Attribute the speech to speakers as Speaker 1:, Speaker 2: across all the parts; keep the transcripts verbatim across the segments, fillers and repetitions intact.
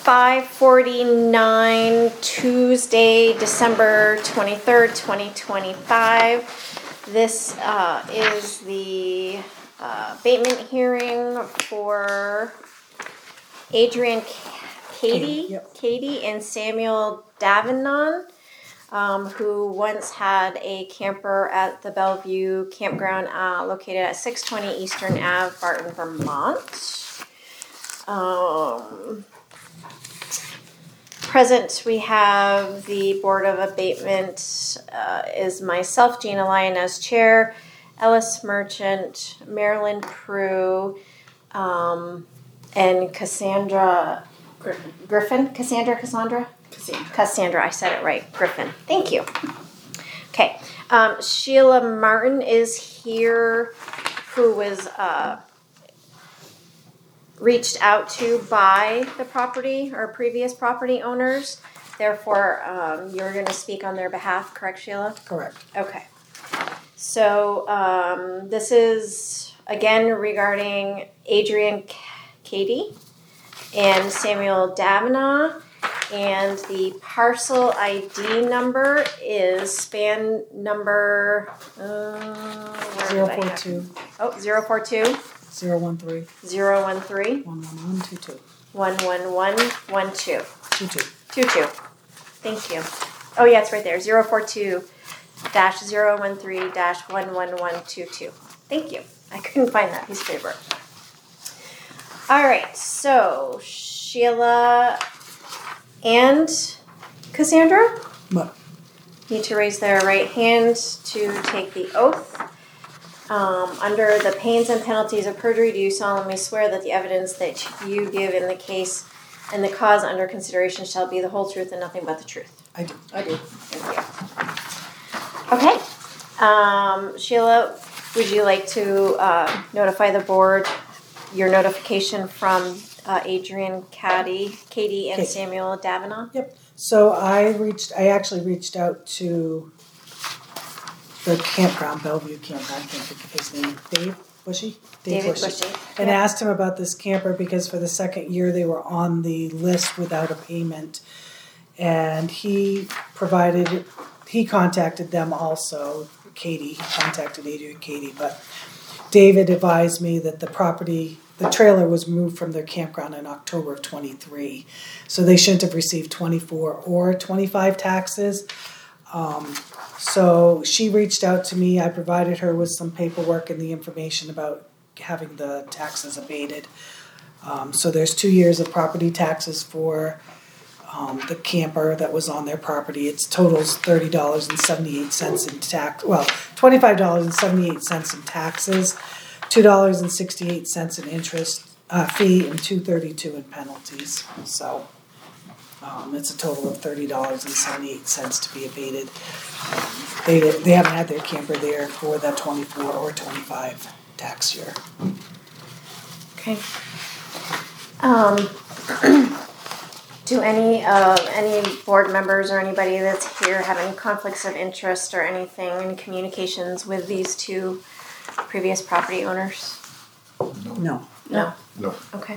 Speaker 1: five forty-nine, Tuesday, December twenty-third, twenty twenty-five. This uh, is the uh, abatement hearing for Adrian Katie,
Speaker 2: Yep.
Speaker 1: Katie and Samuel Davenon, um, who once had a camper at the Bellevue Campground uh, located at six twenty Eastern Avenue, Barton, Vermont. Um, present, we have the Board of Abatement uh, is myself, Gina Lyon as chair, Ellis Merchant, Marilyn Prue, um, and Cassandra
Speaker 3: Griffin.
Speaker 1: Griffin. Cassandra, Cassandra?
Speaker 3: Cassandra.
Speaker 1: Cassandra, I said it right. Griffin. Thank you. Okay. Um, Sheila Martin is here, who was uh, reached out to by the property or previous property owners. Therefore, um, you're going to speak on their behalf, correct, Sheila?
Speaker 2: Correct.
Speaker 1: Okay. So um, this is, again, regarding Adrian Katie and Samuel Davenon. And the parcel I D number is span number uh,
Speaker 2: Zero four two.
Speaker 1: Oh, zero four two.
Speaker 2: Zero one three.
Speaker 1: Zero one three.
Speaker 2: One one one two two.
Speaker 1: One one one one two.
Speaker 2: Two two.
Speaker 1: Two two. Thank you. Oh yeah, it's right there. Zero four two dash zero one three dash one one one two two. Thank you. I couldn't find that piece of paper. All right, so Sheila and Cassandra
Speaker 2: But
Speaker 1: need to raise their right hand to take the oath. Um, under the pains and penalties of perjury, do you solemnly swear that the evidence that you give in the case and the cause under consideration shall be the whole truth and nothing but the truth?
Speaker 2: I do.
Speaker 1: I do. Thank you. Okay. Um, Sheila, would you like to uh, notify the board your notification from uh, Adrian Katie, Katie and
Speaker 2: Okay.
Speaker 1: Samuel Davenon?
Speaker 2: Yep. So I reached, I actually reached out to the campground, Bellevue Campground, I can't think of his name, Dave Bushy?
Speaker 1: David Bushy.
Speaker 2: And
Speaker 1: Yeah.
Speaker 2: asked him about this camper because for the second year they were on the list without a payment. And he provided, he contacted them also, Katie, contacted Adrian Katie, but David advised me that the property, the trailer was moved from their campground in October of twenty-three. So they shouldn't have received twenty-four or twenty-five taxes. Um, so she reached out to me. I provided her with some paperwork and the information about having the taxes abated. Um, so there's two years of property taxes for um, the camper that was on their property. It totals thirty dollars and seventy-eight cents in tax. Well, twenty-five dollars and seventy-eight cents in taxes, two dollars and sixty-eight cents in interest uh, fee, and two thirty-two in penalties. So um, it's a total of thirty dollars and seventy-eight cents to be abated. They they haven't had their camper there for the twenty-four or twenty-five tax year.
Speaker 1: Okay. Um, do any uh, any board members or anybody that's here have any conflicts of interest or anything, any communications with these two previous property owners?
Speaker 2: No.
Speaker 1: No.
Speaker 4: No.
Speaker 1: Okay.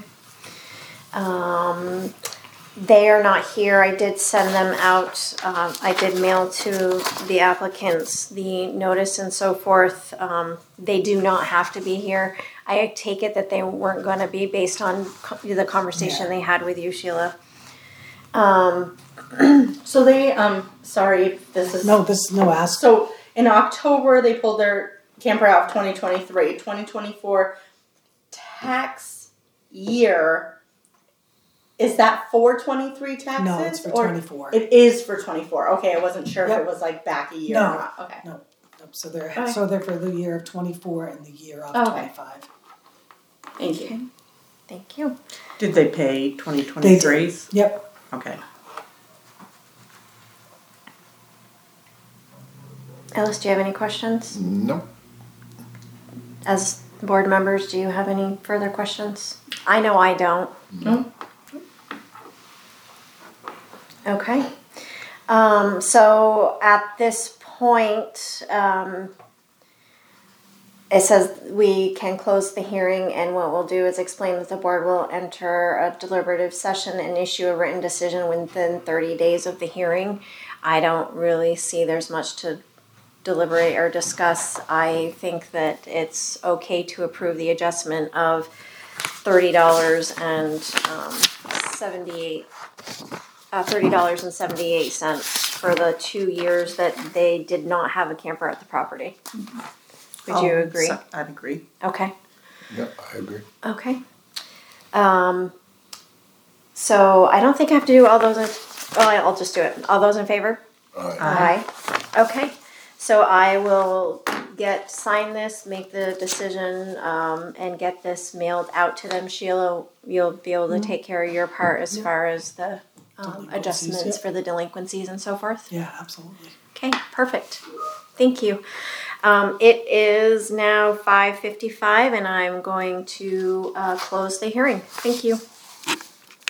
Speaker 1: Um, they are not here. I did send them out. Um, I did mail to the applicants the notice and so forth. Um, they do not have to be here. I take it that they weren't going to be based on co- the conversation
Speaker 2: Yeah.
Speaker 1: they had with you, Sheila. Um,
Speaker 3: So they, um, sorry if this is.
Speaker 2: No, this is no ask.
Speaker 3: So in October, they pulled their camper out of twenty twenty-three. twenty twenty-four tax year, is that for twenty-three taxes?
Speaker 2: No, it's for
Speaker 3: or-
Speaker 2: twenty-four.
Speaker 3: It is for twenty-four. Okay, I wasn't sure
Speaker 2: Yep.
Speaker 3: if it was like back a year
Speaker 2: No.
Speaker 3: or not. Okay.
Speaker 2: No. So they're
Speaker 3: Okay.
Speaker 2: so they're for the year of twenty-four and the year of
Speaker 3: Okay.
Speaker 2: twenty-five.
Speaker 3: Thank you.
Speaker 1: thank you.
Speaker 5: Did they pay twenty
Speaker 2: They
Speaker 5: twenty-threes?
Speaker 2: did. Yep.
Speaker 5: Okay.
Speaker 1: Alice, do you have any questions?
Speaker 4: No.
Speaker 1: As board members, do you have any further questions? I know I don't.
Speaker 3: No.
Speaker 1: Okay. Um, so at this point, um, it says we can close the hearing, and what we'll do is explain that the board will enter a deliberative session and issue a written decision within thirty days of the hearing. I don't really see there's much to deliberate or discuss. I think that it's okay to approve the adjustment of thirty dollars and um, seventy-eight, uh, thirty dollars and seventy-eight cents for the two years that they did not have a camper at the property. Would you
Speaker 4: Oh,
Speaker 1: agree?
Speaker 4: so- I'd agree.
Speaker 1: Okay.
Speaker 5: Yep, I agree.
Speaker 1: Okay. Um, so I don't think I have to do all those. In, oh, I'll just do it. All those in favor?
Speaker 5: All right.
Speaker 1: Aye. Okay. So I will get sign this, make the decision, um, and get this mailed out to them. Sheila, you'll be able to take care of your part as far as the um,
Speaker 2: Delinquencies,
Speaker 1: adjustments
Speaker 2: yeah.
Speaker 1: for the delinquencies and so forth.
Speaker 2: Yeah, absolutely.
Speaker 1: Okay, perfect. Thank you. Um, it is now five fifty-five, and I'm going to uh, close the hearing. Thank you.